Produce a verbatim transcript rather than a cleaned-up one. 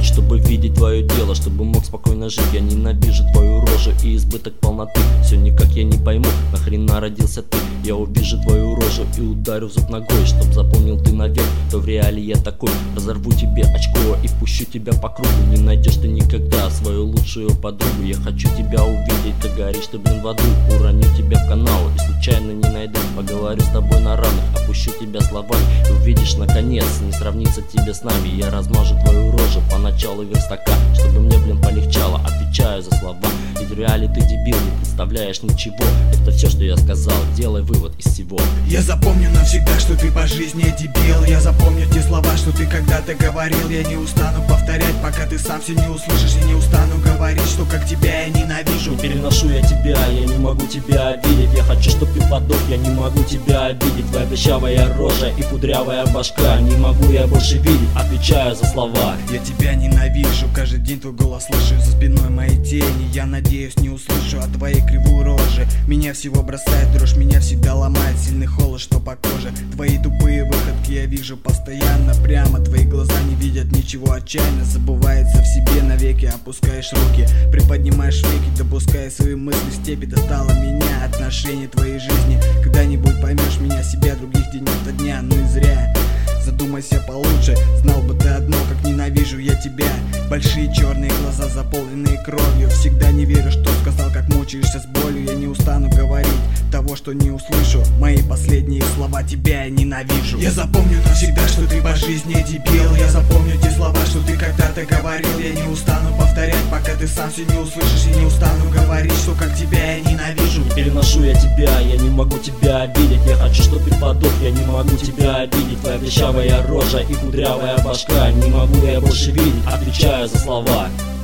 путь, чтобы видеть твое дело, чтобы мог спокойно жить. Я ненавижу твою рожу и избыток полноты. Все никак я не пойму, нахрена родился ты. Я увижу твою рожу и ударю в зуб ногой, чтоб запомнил ты навек, то в реале я такой. Разорву тебе очко и пущу тебя по кругу. Не найдешь ты никогда свою лучшую подругу. Я хочу тебя увидеть, ты горишь ты, блин, в аду. Уроню тебя в канал и случайно не найду. Поговорю с тобой на равных, опущу тебя словами. И увидишь наконец, не сравнится тебе с нами. Я размажу твою рожу по началу верстака, чтобы мне, блин, полегчало. Отвечаю за слова, ведь в реале ты дебил, не представляешь ничего. Это все, что я сказал, делай вывод из всего. Я запомню навсегда, что ты по жизни дебил. Я запомню те слова, что ты когда-то говорил. Я не устану повторять, пока ты сам все не услышишь. Я не устану говорить, что как тебя я ненавижу. Не переношу я тебя, я не могу тебя обидеть. Я хочу, чтоб ты подох, я не могу тебя обидеть. Твоя прыщавая рожа и кудрявая башка, не могу я больше видеть, отвечаю за слова. Я тебя ненавижу, каждый день твой голос слышу за спиной моей тени. Я надеюсь, не услышу от твоей кривой рожи. Меня всего бросает дрожь, меня всегда ломает сильный холод, что по коже. Твои тупые выходки я вижу постоянно прямо. Твои глаза не видят ничего отчаянно. Забывается в себе навеки, опускаешь руки, приподнимаешь веки, допуская свои мысли в степи. Достало меня отношение твоей жизни. Когда-нибудь поймешь меня, себя, других день ото дня. Ну и зря. Задумайся получше, знал бы ты одно, как ненавижу я тебя. Большие черные глаза, заполненные кровью. Всегда не верю, что сказал, как мучаешься с болью. Я не устану говорить того, что не услышу. Мои последние слова, тебя я ненавижу. Я запомню навсегда, что ты по жизни дебил. Я запомню те слова, что ты когда-то говорил. Я не устану повторять, пока ты сам все не услышишь. Я не устану говорить, что как тебя я ненавижу. Не переношу я тебя, я не могу тебя обидеть. Я хочу, чтоб ты подох, я не могу тебя обидеть. Твоя прыщавая рожа и кудрявая башка, не могу я больше видеть, отвечаю за слова.